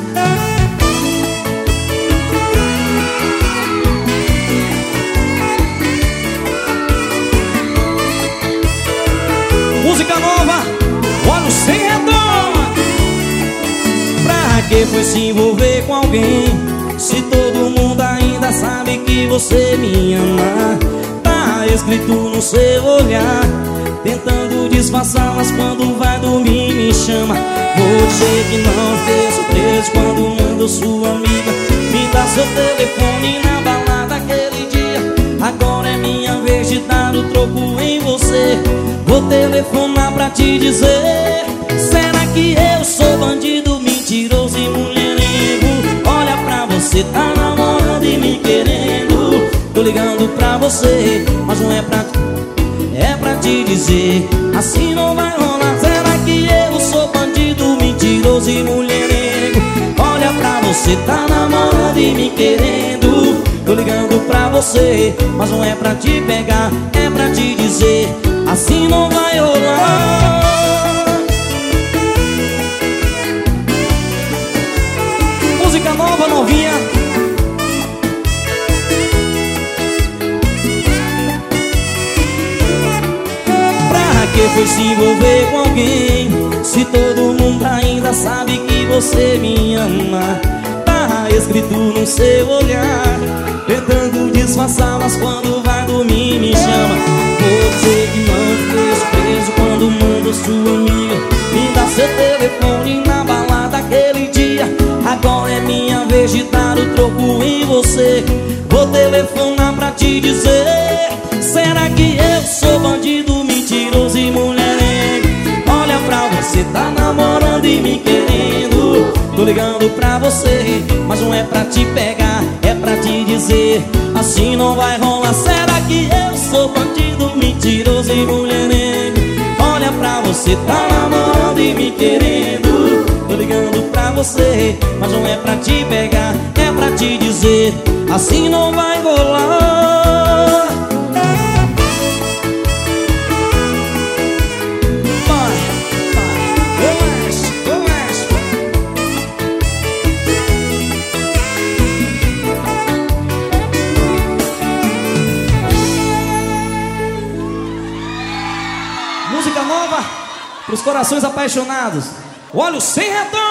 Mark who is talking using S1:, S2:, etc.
S1: Música nova, olhos sem retorno. Pra que foi se envolver com alguém se todo mundo ainda sabe que você me ama? Tá escrito no seu olhar, tentando disfarçar, mas quando vai dormir me chama. Vou dizer que não fiquei surpreso quando mandou sua amiga me dar seu telefone na balada aquele dia. Agora é minha vez de dar o troco em você. Vou telefonar pra te dizer: será que eu sou bandido, mentiroso e mulherengo? Olha pra você, tá namorando e me querendo. Tô ligando pra você, mas não é pra te dizer, assim não vai rolar. Será que eu sou bandido, mentiroso e mulherengo? Olha pra você, tá namorando e me querendo. Tô ligando pra você, mas não é pra te pegar, é pra te dizer, assim não vai rolar. Música nova, novinha. Pra que foi se envolver com alguém se todo mundo ainda sabe que você me ama? Tá escrito no seu olhar, tentando disfarçar, mas quando vai dormir me chama. Você que não fiquei surpreso quando mandou sua amiga me dar seu telefone na balada aquele dia. Agora é minha vez de dar o troco em você. Vou telefonar pra te dizer: será que eu sou bandido, mentiroso e mulherengo? Olha pra você, tá namorando e me querendo. Tô ligando pra você, mas não é pra te pegar, é pra te dizer, assim não vai rolar. Será que eu sou bandido, mentiroso e mulherengo? Olha pra você, tá namorando e me querendo. Tô ligando pra você, mas não é pra te pegar, é pra te dizer, assim não vai rolar. Música nova pros corações apaixonados. Olhos sem retorno.